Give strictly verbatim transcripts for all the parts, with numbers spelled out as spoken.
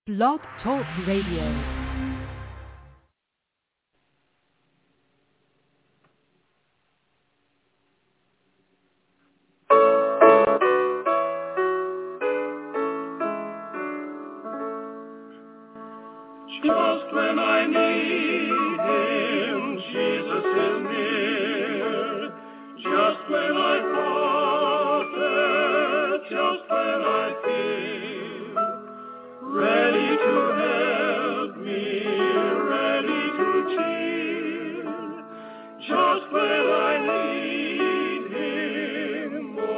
Blog Talk Radio. Just when I need him, Jesus is near. Just when I falter, just when I feel ready to help me, ready to cheer. Just when I need him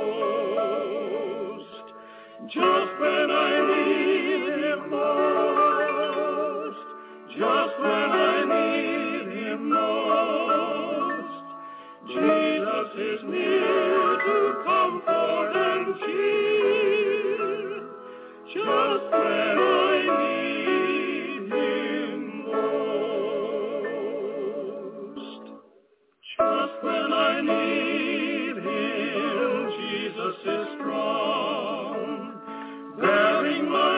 most. Just when I need him most. Just when I need him most, Jesus is near to comfort and cheer. Just when I need him most. Just when I need him, Jesus is strong, bearing my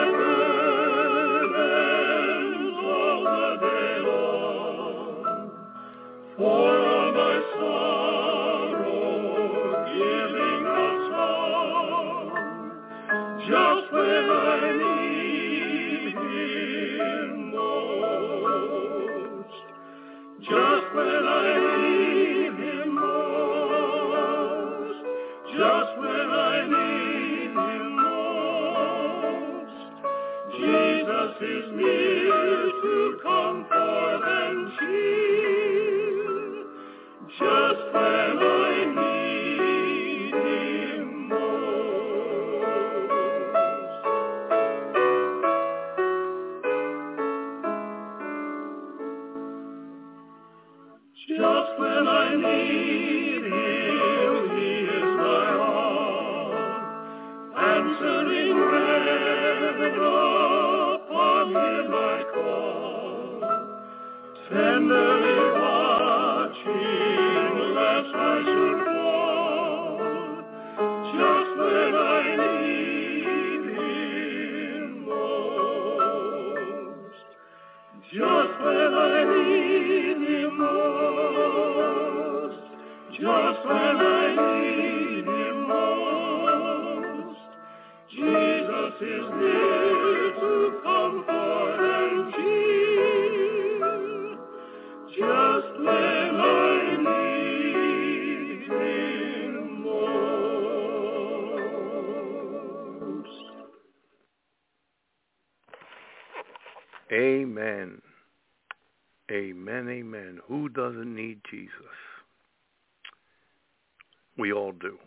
burdens all the day long. For all my sorrow, giving a song. Just when I need him most. Just when I need him most. Just when I need him most. Jesus is near to comfort and cheer. Just when I need him most. Just when I need him, he is my all, answering when upon him I call, tenderly watching lest I should fall. Just when I need him most. Just when I need him most. Just when I need him most. Jesus is near to comfort and cheer. Just when I need him most. Amen. Amen, amen. Who doesn't need Jesus? We all do.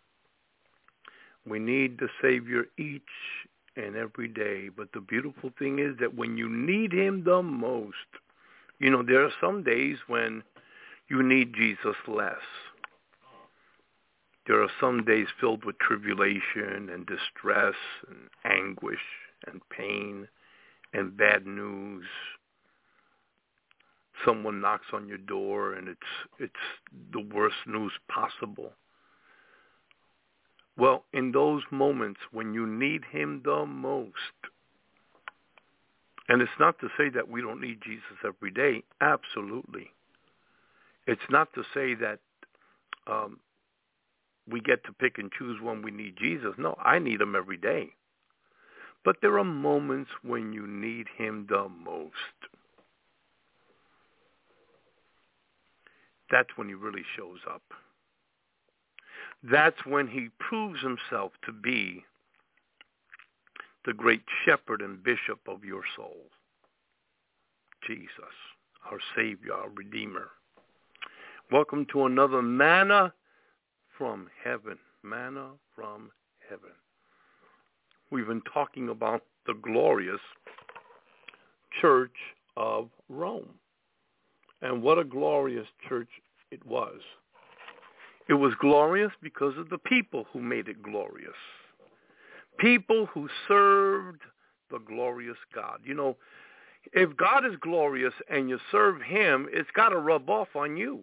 We need the Savior each and every day. But the beautiful thing is that when you need him the most, you know, there are some days when you need Jesus less. There are some days filled with tribulation and distress and anguish and pain and bad news. Someone knocks on your door and it's it's the worst news possible. Well, in those moments when you need him the most, and it's not to say that we don't need Jesus every day, absolutely. It's not to say that um, we get to pick and choose when we need Jesus. No, I need him every day. But there are moments when you need him the most. That's when he really shows up. That's when he proves himself to be the great shepherd and bishop of your soul. Jesus, our Savior, our Redeemer. Welcome to another Manna from Heaven. Manna from Heaven. We've been talking about the glorious Church of Rome. And what a glorious church it was. It was glorious because of the people who made it glorious. People who served the glorious God. You know, if God is glorious and you serve him, it's got to rub off on you.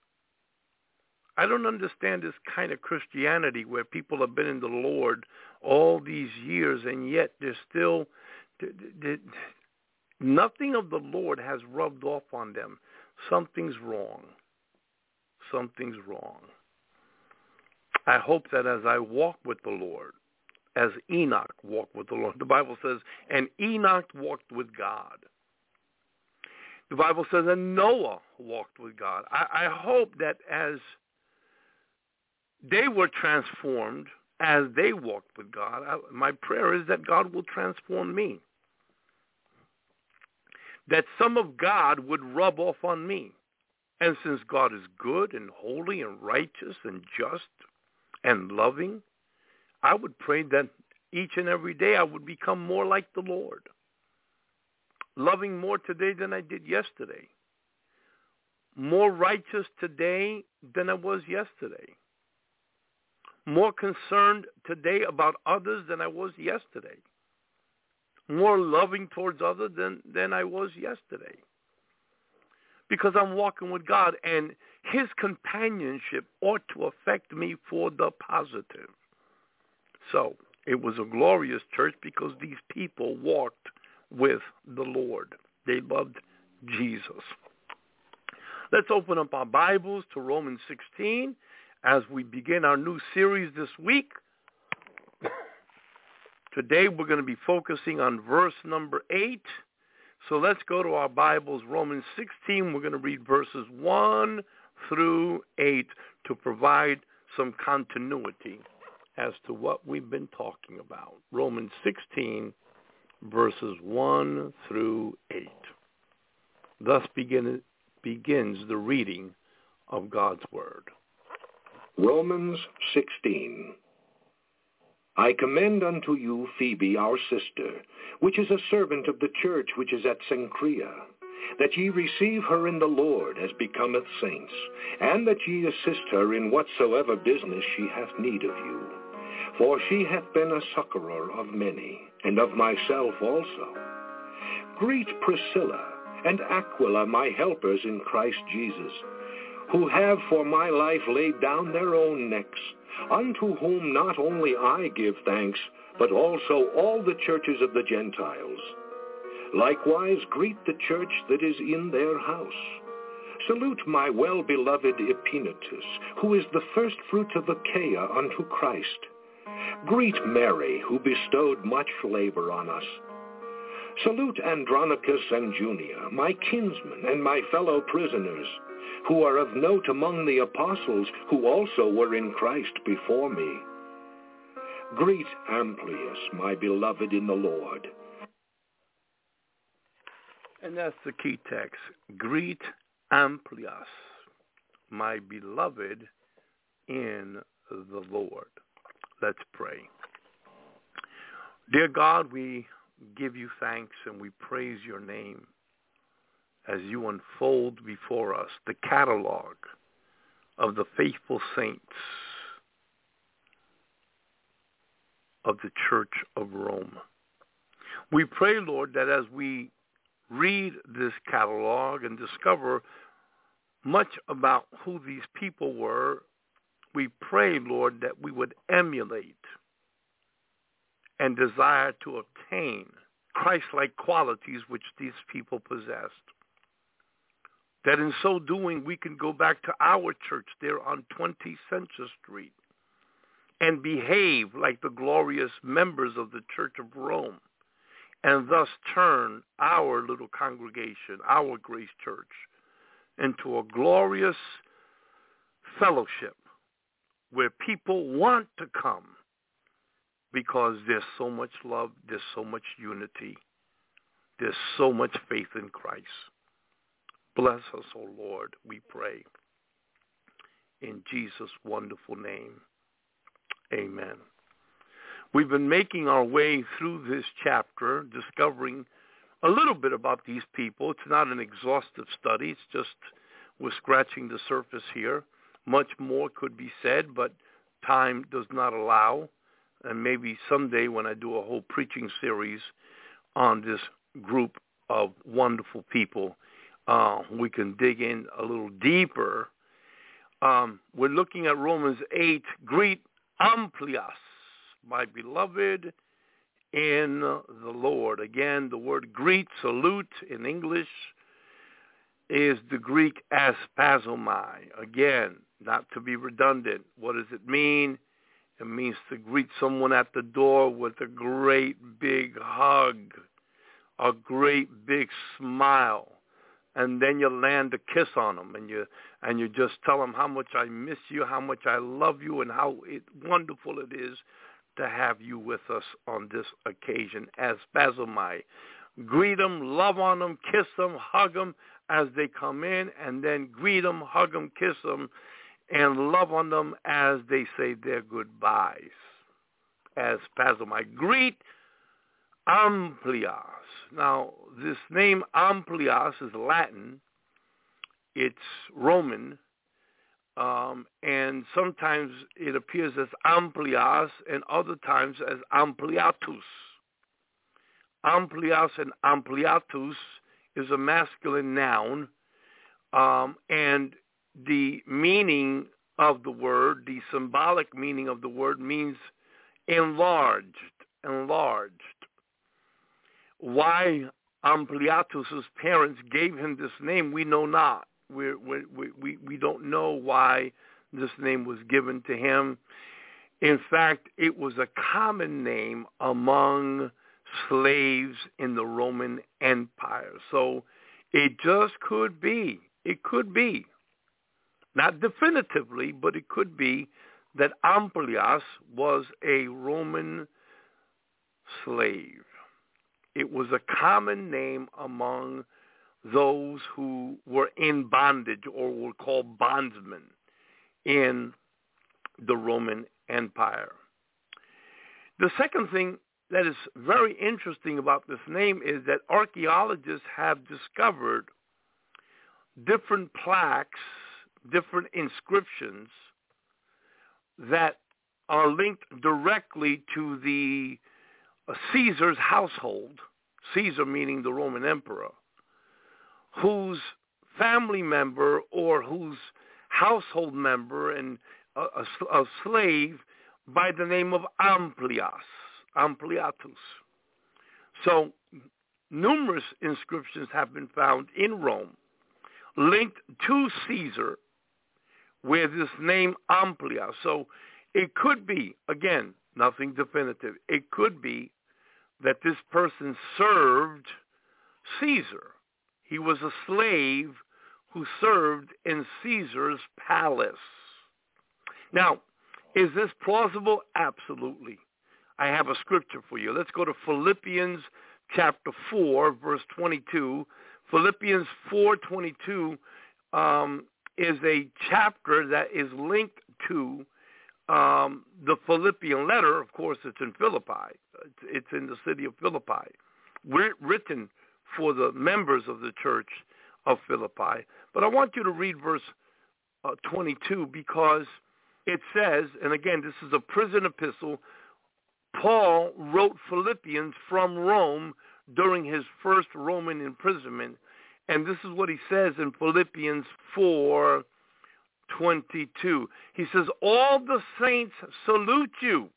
I don't understand this kind of Christianity where people have been in the Lord all these years and yet they're still th- th- nothing of the Lord has rubbed off on them. Something's wrong. Something's wrong. I hope that as I walk with the Lord, as Enoch walked with the Lord, the Bible says, and Enoch walked with God. The Bible says, and Noah walked with God. I, I hope that as they were transformed, as they walked with God, I, my prayer is that God will transform me. That some of God would rub off on me. And since God is good and holy and righteous and just and loving, I would pray that each and every day I would become more like the Lord. Loving more today than I did yesterday. More righteous today than I was yesterday. More concerned today about others than I was yesterday. More loving towards others than, than I was yesterday. Because I'm walking with God, and his companionship ought to affect me for the positive. So it was a glorious church because these people walked with the Lord. They loved Jesus. Let's open up our Bibles to Romans sixteen as we begin our new series this week. Today we're going to be focusing on verse number eight. So let's go to our Bibles, Romans sixteen. We're going to read verses one through eight to provide some continuity as to what we've been talking about. Romans sixteen, verses one through eight. Thus begin, begins the reading of God's Word. Romans sixteen. I commend unto you Phoebe, our sister, which is a servant of the church which is at Cenchrea, that ye receive her in the Lord as becometh saints, and that ye assist her in whatsoever business she hath need of you. For she hath been a succorer of many, and of myself also. Greet Priscilla and Aquila, my helpers in Christ Jesus, who have for my life laid down their own necks, unto whom not only I give thanks, but also all the churches of the Gentiles. Likewise greet the church that is in their house. Salute my well-beloved Epaenetus, who is the first fruits of Achaia unto Christ. Greet Mary, who bestowed much labor on us. Salute Andronicus and Junia, my kinsmen and my fellow prisoners, who are of note among the apostles, who also were in Christ before me. Greet Amplias, my beloved in the Lord. And that's the key text. Greet Amplias, my beloved in the Lord. Let's pray. Dear God, we give you thanks and we praise your name as you unfold before us the catalog of the faithful saints of the Church of Rome. We pray, Lord, that as we read this catalog and discover much about who these people were, we pray, Lord, that we would emulate and desire to obtain Christ-like qualities which these people possessed. That in so doing, we can go back to our church there on twenty Census Street and behave like the glorious members of the Church of Rome, and thus turn our little congregation, our Grace Church, into a glorious fellowship where people want to come because there's so much love, there's so much unity, there's so much faith in Christ. Bless us, O Lord, we pray. In Jesus' wonderful name, amen. We've been making our way through this chapter, discovering a little bit about these people. It's not an exhaustive study. It's just we're scratching the surface here. Much more could be said, but time does not allow. And maybe someday when I do a whole preaching series on this group of wonderful people, uh, we can dig in a little deeper. Um, we're looking at Romans eight. Greet Amplias, my beloved in the Lord. Again, the word greet, salute in English, is the Greek aspazomai. Again, not to be redundant. What does it mean? It means to greet someone at the door with a great big hug, a great big smile, and then you land a kiss on them, and you and you just tell them how much I miss you, how much I love you, and how it, wonderful it is to have you with us on this occasion. Aspazomai. Greet them, love on them, kiss them, hug them as they come in, and then greet them, hug them, kiss them, and love on them as they say their goodbyes. Aspazomai. Greet Amplias. Now, this name Amplias is Latin. It's Roman. Um, and sometimes it appears as Amplias and other times as Ampliatus. Amplias and Ampliatus is a masculine noun, um, and the meaning of the word, the symbolic meaning of the word, means enlarged, enlarged. Why Ampliatus's parents gave him this name, we know not. We we we we don't know why this name was given to him. In fact, it was a common name among slaves in the Roman Empire. So it just could be, it could be, not definitively, but it could be that Amplias was a Roman slave. It was a common name among those who were in bondage or were called bondsmen in the Roman Empire. The second thing that is very interesting about this name is that archaeologists have discovered different plaques, different inscriptions that are linked directly to the uh, Caesar's household, Caesar meaning the Roman emperor, whose family member or whose household member and a, a, a slave by the name of Amplias, Ampliatus. So numerous inscriptions have been found in Rome linked to Caesar with this name Amplias. So it could be, again, nothing definitive, it could be that this person served Caesar. He was a slave who served in Caesar's palace. Now, is this plausible? Absolutely. I have a scripture for you. Let's go to Philippians chapter four, verse twenty-two. Philippians four twenty-two um, is a chapter that is linked to um, the Philippian letter. Of course, it's in Philippi. It's, it's in the city of Philippi. We're written for the members of the church of Philippi. But I want you to read verse uh, twenty-two because it says, and again, this is a prison epistle, Paul wrote Philippians from Rome during his first Roman imprisonment. And this is what he says in Philippians four twenty-two. He says, all the saints salute you,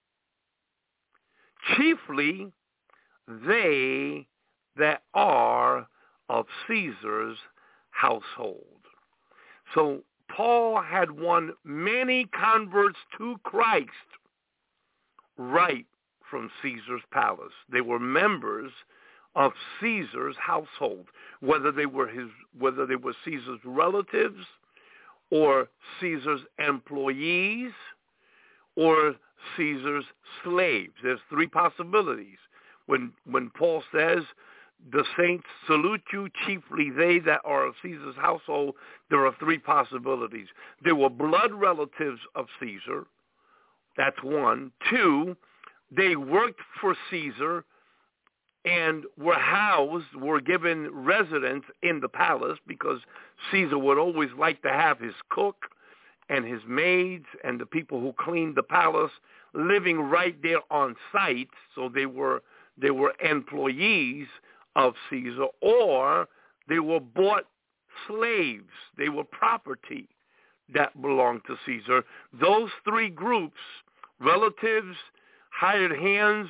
chiefly they that are of Caesar's household. So Paul had won many converts to Christ right from Caesar's palace. They were members of Caesar's household, whether they were his, whether they were Caesar's relatives or Caesar's employees or Caesar's slaves. There's three possibilities. When when Paul says, the saints salute you, chiefly they that are of Caesar's household, there are three possibilities. They were blood relatives of Caesar. That's one. Two, they worked for Caesar and were housed, were given residence in the palace because Caesar would always like to have his cook and his maids and the people who cleaned the palace living right there on site. So they were they were employees of Caesar, or they were bought slaves. They were property that belonged to Caesar. Those three groups, relatives, hired hands,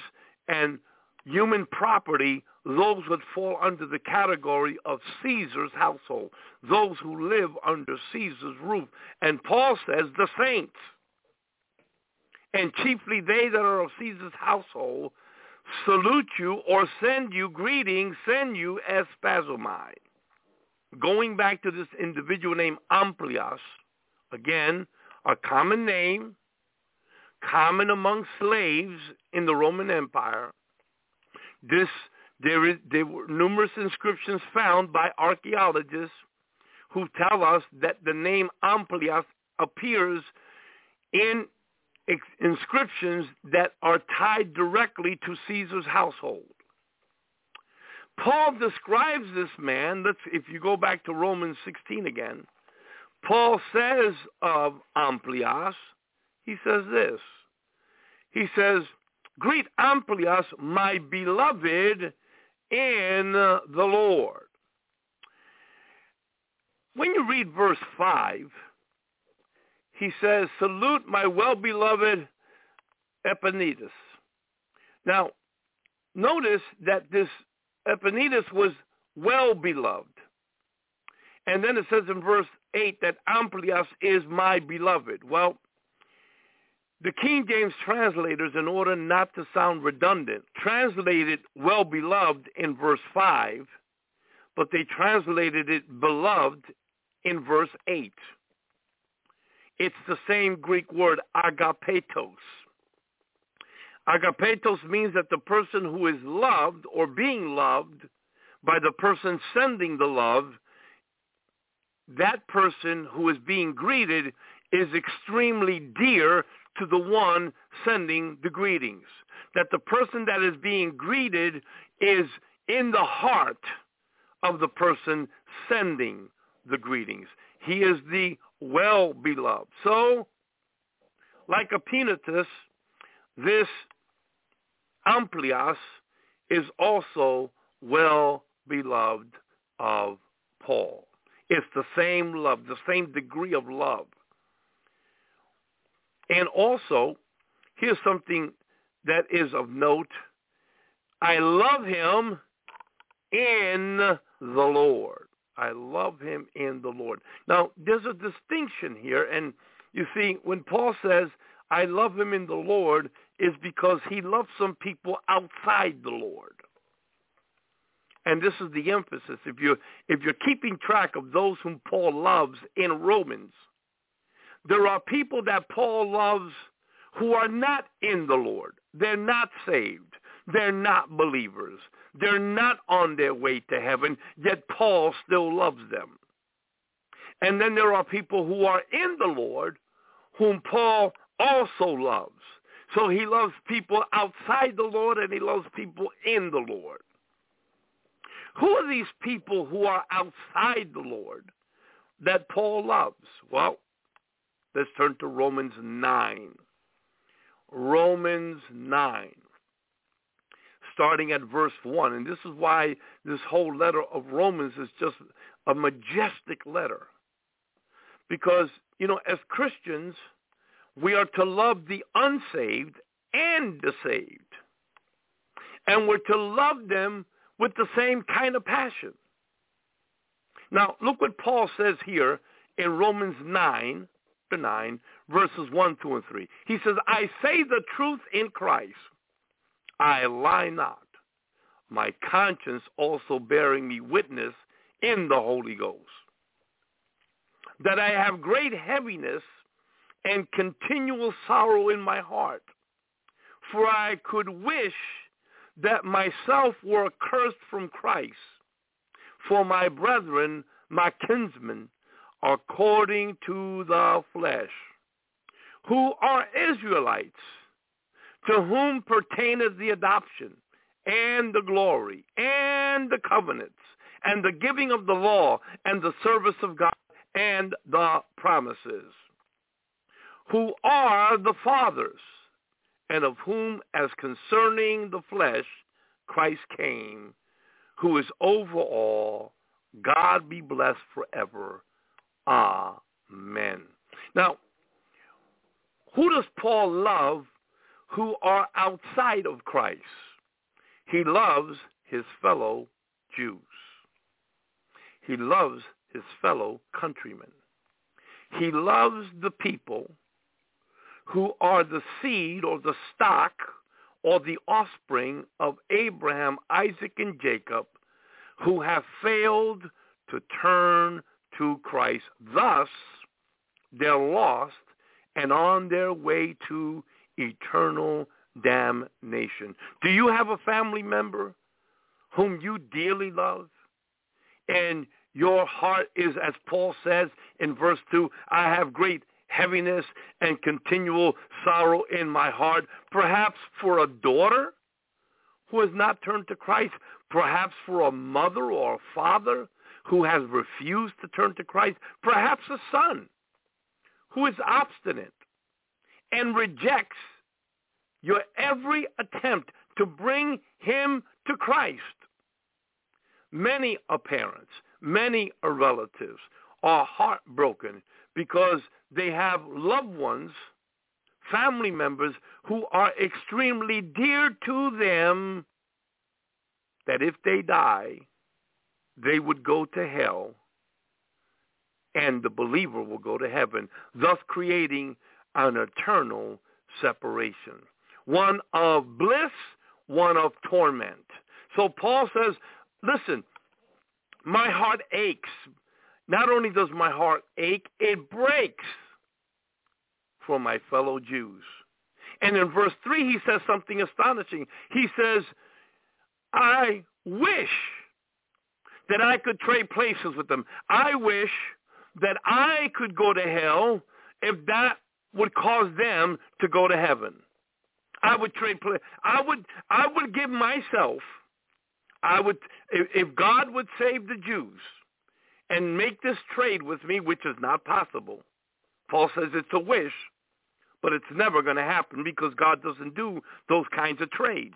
and human property, those would fall under the category of Caesar's household, those who live under Caesar's roof. And Paul says the saints, and chiefly they that are of Caesar's household, salute you or send you greetings, send you espazomai. Going back to this individual named Amplias, again, a common name, common among slaves in the Roman Empire. This there is there were numerous inscriptions found by archaeologists who tell us that the name Amplias appears in ex- inscriptions that are tied directly to Caesar's household. Paul describes this man. Let's, if you go back to Romans sixteen again, Paul says of Amplias, he says this. He says, greet Amplias, my beloved in the Lord. When you read verse five, he says, salute my well-beloved Epaenetus. Now, notice that this Epaenetus was well-beloved. And then it says in verse eight that Amplias is my beloved. Well, the King James translators, in order not to sound redundant, translated well-beloved in verse five, but they translated it beloved in verse eight. It's the same Greek word, agapetos. Agapetos means that the person who is loved or being loved by the person sending the love, that person who is being greeted is extremely dear to the one sending the greetings. That the person that is being greeted is in the heart of the person sending the greetings. He is the well-beloved. So, like Epaenetus, this Amplias is also well-beloved of Paul. It's the same love, the same degree of love. And also, here's something that is of note. I love him in the Lord. I love him in the Lord. Now, there's a distinction here. And you see, when Paul says, I love him in the Lord, is because he loves some people outside the Lord. And this is the emphasis. If you're, if you're keeping track of those whom Paul loves in Romans, there are people that Paul loves who are not in the Lord. They're not saved. They're not believers. They're not on their way to heaven, yet Paul still loves them. And then there are people who are in the Lord whom Paul also loves. So he loves people outside the Lord and he loves people in the Lord. Who are these people who are outside the Lord that Paul loves? Well, let's turn to Romans nine. Romans nine, starting at verse one. And this is why this whole letter of Romans is just a majestic letter. Because, you know, as Christians, we are to love the unsaved and the saved. And we're to love them with the same kind of passion. Now, look what Paul says here in Romans nine, nine, verses one, two, and three. He says, I say the truth in Christ. I lie not. My conscience also bearing me witness in the Holy Ghost, that I have great heaviness and continual sorrow in my heart. For I could wish that myself were accursed from Christ for my brethren, my kinsmen, according to the flesh, who are Israelites, to whom pertaineth the adoption, and the glory, and the covenants, and the giving of the law, and the service of God, and the promises, who are the fathers, and of whom, as concerning the flesh, Christ came, who is over all, God be blessed forever. Amen. Now, who does Paul love who are outside of Christ? He loves his fellow Jews. He loves his fellow countrymen. He loves the people who are the seed or the stock or the offspring of Abraham, Isaac, and Jacob, who have failed to turn to Christ. Thus, they're lost and on their way to eternal damnation. Do you have a family member whom you dearly love? And your heart is, as Paul says in verse two, I have great heaviness and continual sorrow in my heart, perhaps for a daughter who has not turned to Christ, perhaps for a mother or a father who has refused to turn to Christ, perhaps a son who is obstinate and rejects your every attempt to bring him to Christ. Many are parents, many are relatives, are heartbroken because they have loved ones, family members who are extremely dear to them, that if they die, they would go to hell and the believer will go to heaven, thus creating an eternal separation. One of bliss, one of torment. So Paul says, listen, my heart aches. Not only does my heart ache, it breaks for my fellow Jews. And in verse three, he says something astonishing. He says, I wish that I could trade places with them. I wish that I could go to hell if that would cause them to go to heaven. I would trade places. I would, I would give myself, I would, if, if God would save the Jews and make this trade with me, which is not possible. Paul says it's a wish, but it's never going to happen because God doesn't do those kinds of trades.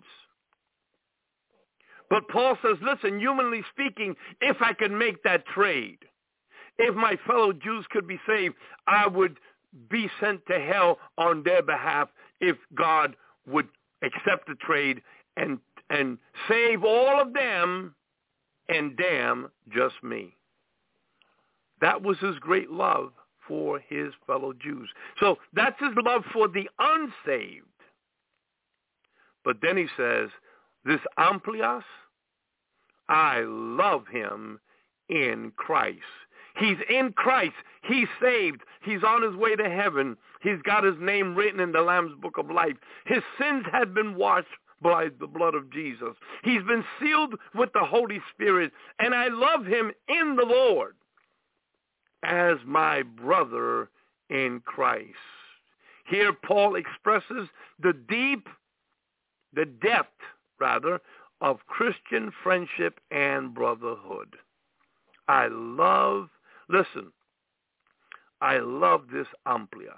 But Paul says, listen, humanly speaking, if I could make that trade, if my fellow Jews could be saved, I would be sent to hell on their behalf if God would accept the trade and and save all of them and damn just me. That was his great love for his fellow Jews. So that's his love for the unsaved. But then he says, this Amplias, I love him in Christ. He's in Christ. He's saved. He's on his way to heaven. He's got his name written in the Lamb's Book of Life. His sins had been washed by the blood of Jesus. He's been sealed with the Holy Spirit, and I love him in the Lord as my brother in Christ. Here Paul expresses the deep, the depth, rather, of Christian friendship and brotherhood. I love, listen, I love this Amplias.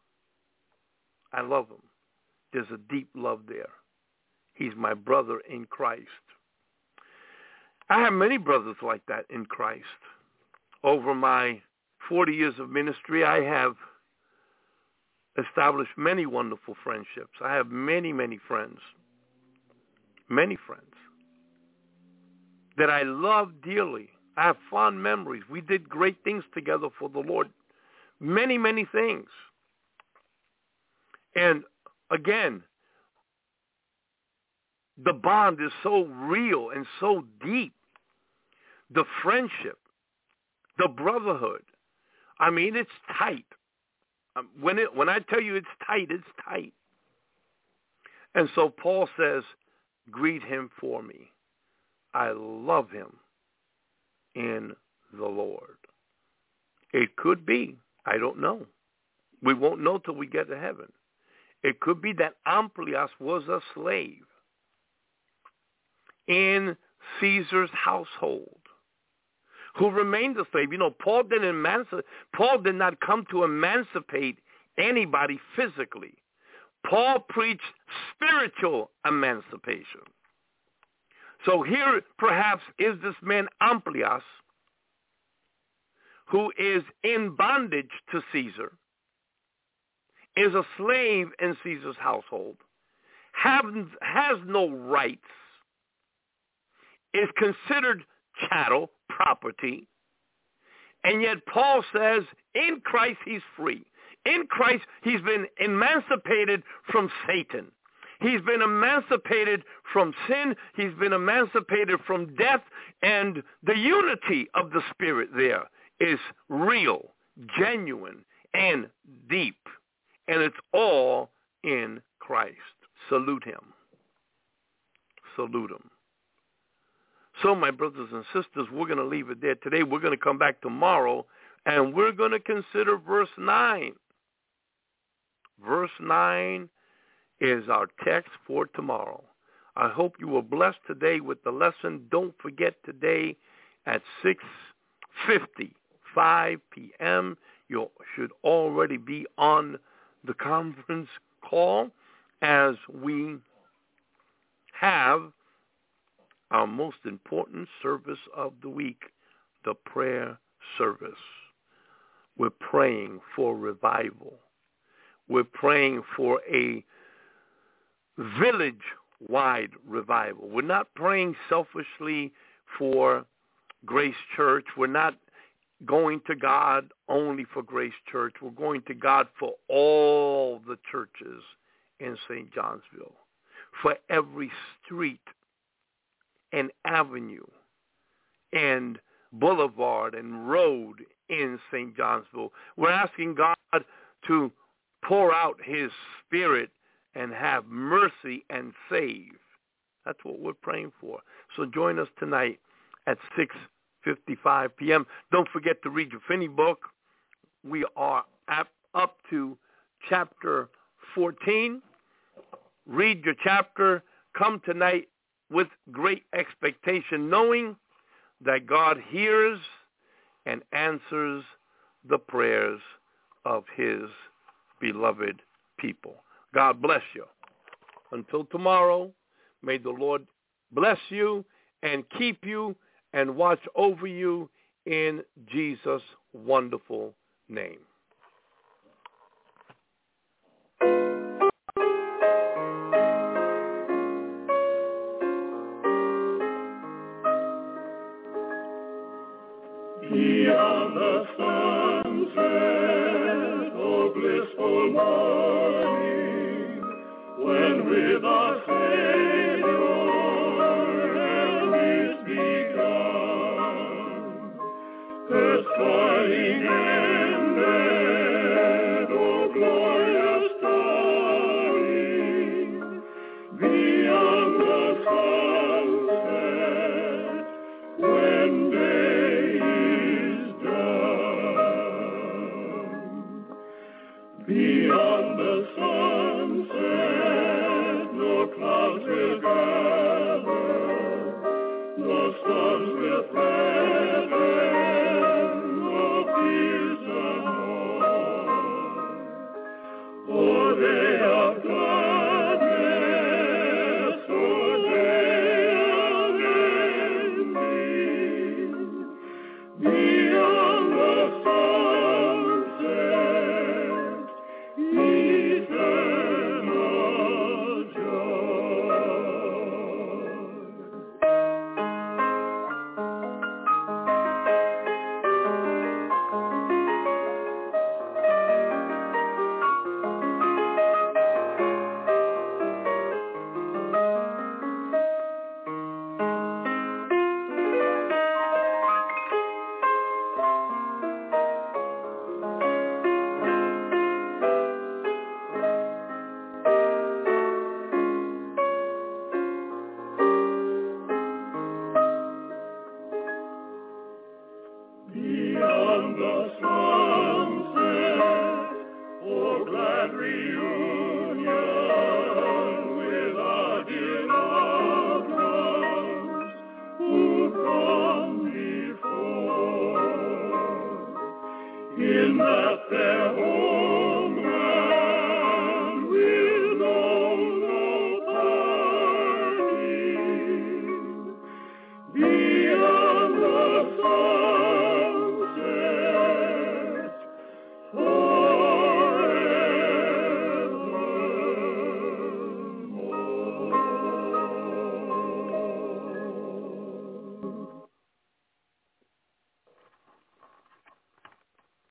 I love him. There's a deep love there. He's my brother in Christ. I have many brothers like that in Christ. Over my forty years of ministry, I have established many wonderful friendships. I have many, many friends, many friends that I love dearly. I have fond memories. We did great things together for the Lord, many, many things. And again, the bond is so real and so deep. The friendship, the brotherhood, I mean, it's tight. Um, when it, when I tell you it's tight, it's tight. And so Paul says, greet him for me. I love him in the Lord. It could be, I don't know. We won't know till we get to heaven. It could be that Amplias was a slave in Caesar's household who remained a slave. You know, Paul didn't emancipate, Paul did not come to emancipate anybody physically. Paul preached spiritual emancipation. So here perhaps is this man Amplias who is in bondage to Caesar, is a slave in Caesar's household, have, has no rights is considered chattel, property. And yet Paul says in Christ he's free. In Christ he's been emancipated from Satan. He's been emancipated from sin. He's been emancipated from death. And the unity of the Spirit there is real, genuine, and deep. And it's all in Christ. Salute him. Salute him. So, my brothers and sisters, we're going to leave it there today. We're going to come back tomorrow, and we're going to consider verse nine. Verse nine is our text for tomorrow. I hope you were blessed today with the lesson. Don't forget today at six fifty-five p.m., you should already be on the conference call as we have our most important service of the week, the prayer service. We're praying for revival. We're praying for a village-wide revival. We're not praying selfishly for Grace Church. We're not going to God only for Grace Church. We're going to God for all the churches in Saint Johnsville, for every street and avenue and boulevard and road in Saint Johnsville. We're asking God to pour out his Spirit and have mercy and save. That's what we're praying for. So join us tonight at six fifty-five p.m. Don't forget to read your Finney book. We are at, up to chapter fourteen. Read your chapter. Come tonight with great expectation, knowing that God hears and answers the prayers of his beloved people. God bless you. Until tomorrow, may the Lord bless you and keep you and watch over you in Jesus' wonderful name. Beyond the sunset, oh blissful morning, when with our Savior help is begun, earth's toiling ended, oh glorious dawning, beyond the sunset, when day beyond the sunset, no clouds will gather, no storms will threaten, no fears unknown. Oh, day of gladness, oh, day of ending, beyond the sunset, eternal joy. Beyond the sunset, oh glad reunion with our dear loved ones who've gone before. In that fair home